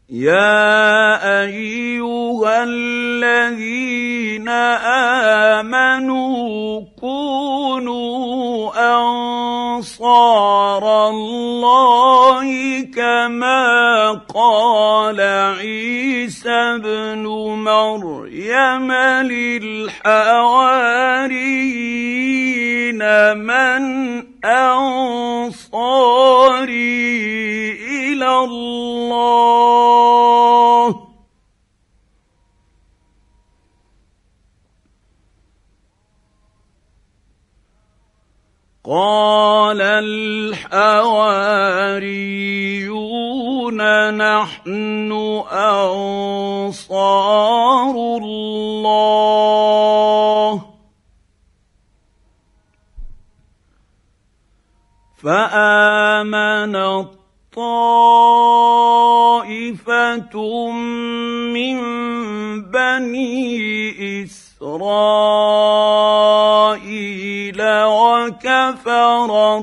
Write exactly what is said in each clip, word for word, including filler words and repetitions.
يَا أَيُّهَا الَّذِينَ آمَنُوا كُونُوا أَنصَارَ اللَّهِ كَمَا قَالَ عِيسَى ابْنُ مَرْيَمَ لِلْحَوَارِيِّينَ مَنْ أَنصَارِي إِلَى اللَّهِ قَالَ الْحَوَارِيُّونَ نَحْنُ أَنصَارُ اللَّهِ فَآمَنَت طَّائِفَةٌ مِّن بَنِي إِسْرَائِيلَ وَكَفَرَت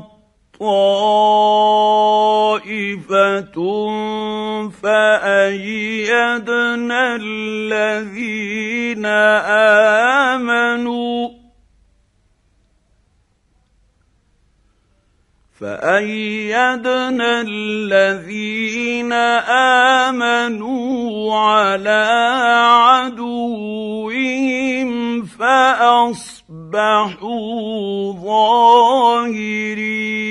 طَّائِفَةٌ فَأَيَّدْنَا الَّذِينَ آمَنُوا فَأَيَّدْنَا الَّذِينَ آمَنُوا عَلَىٰ عَدُوِّهِمْ فَأَصْبَحُوا ظَاهِرِينَ